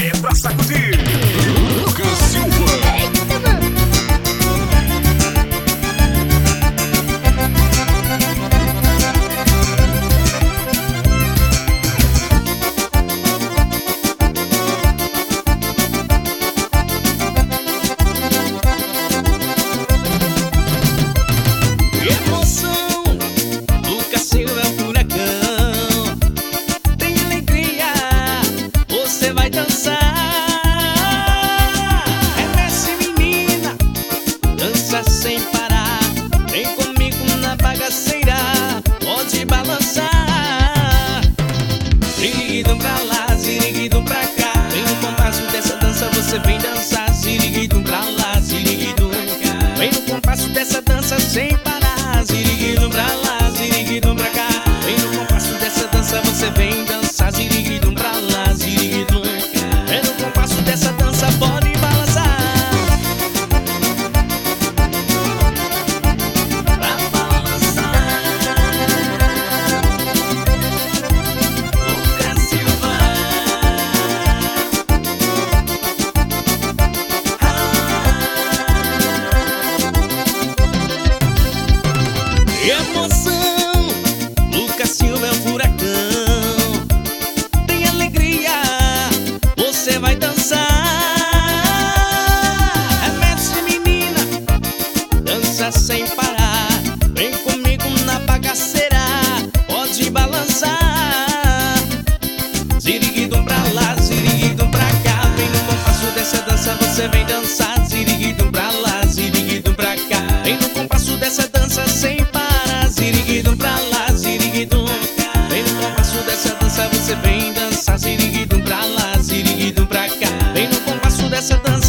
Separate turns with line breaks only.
é pra sacudir. Lucas Silva.
Emoção, Lucas Silva é um furacão. Tem alegria, você vai dançar. Remece menina, dança sem parar. Vem comigo na bagaceira, pode balançar. Ziriguidum pra lá, ziriguidum pra cá. Vem no compasso dessa dança, você vem dançar. Ziriguidum pra lá, ziriguidum. Vem no compasso dessa dança sem parar. Ziriguidum pra lá, ziriguidum pra cá. Vem no compasso dessa dança, você vem dançar. Ziriguidum pra lá, ziriguidum. Vem no compasso dessa dança, pode balançar. Pra balançar, Lucas Silva. Emoção, Lucas Silva é um furacão. Tem alegria, você vai dançar. Remece menina, dança sem parar. Vem comigo na bagaceira, pode balançar. Ziriguidum pra lá, ziriguidum pra cá. Vem no compasso dessa dança, você vem dançar. Ziriguidum pra lá, ziriguidum pra cá. Vem no compasso dessa dança sem parar. Ziriguidum pra lá, ziriguidum. Vem no compasso dessa dança, você vem dançar. Ziriguidum pra lá, ziriguidum pra cá. Vem no compasso dessa dança.